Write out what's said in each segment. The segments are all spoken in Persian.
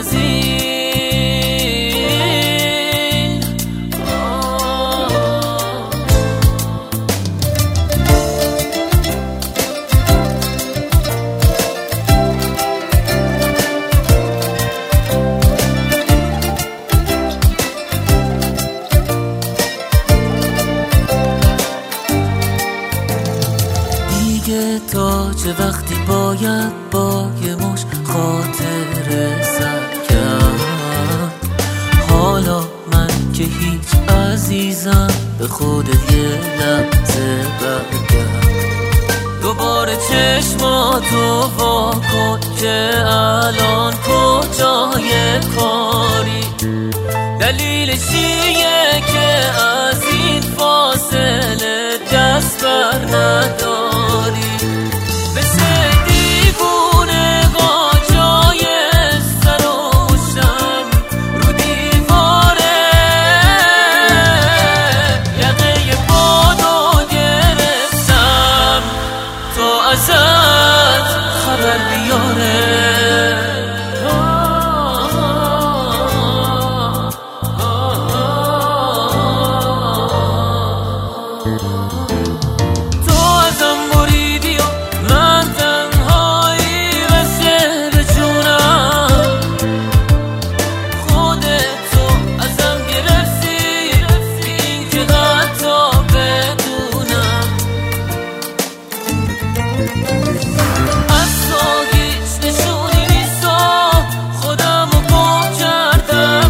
از این دیگه تا چه وقتی باید با یه مش خاطره سر کرد؟ حالا من که هیچ عزیزم به خودت یه لحظه برگرد، دوباره چشماتو وا کن که الان کجای کاری، دلیلش چیه که از این فاصله دست بر نداری؟ مثل دیوونه جای سر و شم رو دیواره یقه بادو گرفتم تا ازت خبر بیاره. تو ازم بریدی و من تنهایی وسه به جونم، خودتو ازم گرفتی این که حتی بدونم از تو هیچ نشونی نیست و خودمو گم کردم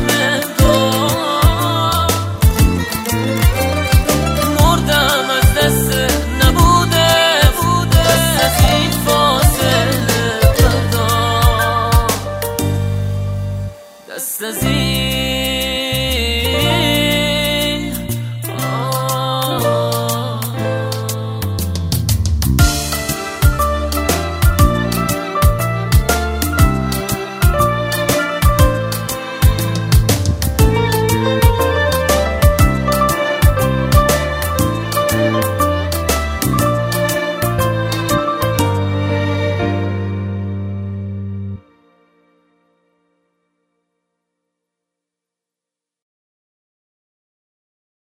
مردم از دست نبوده دست از این فاصله بردار، دست از این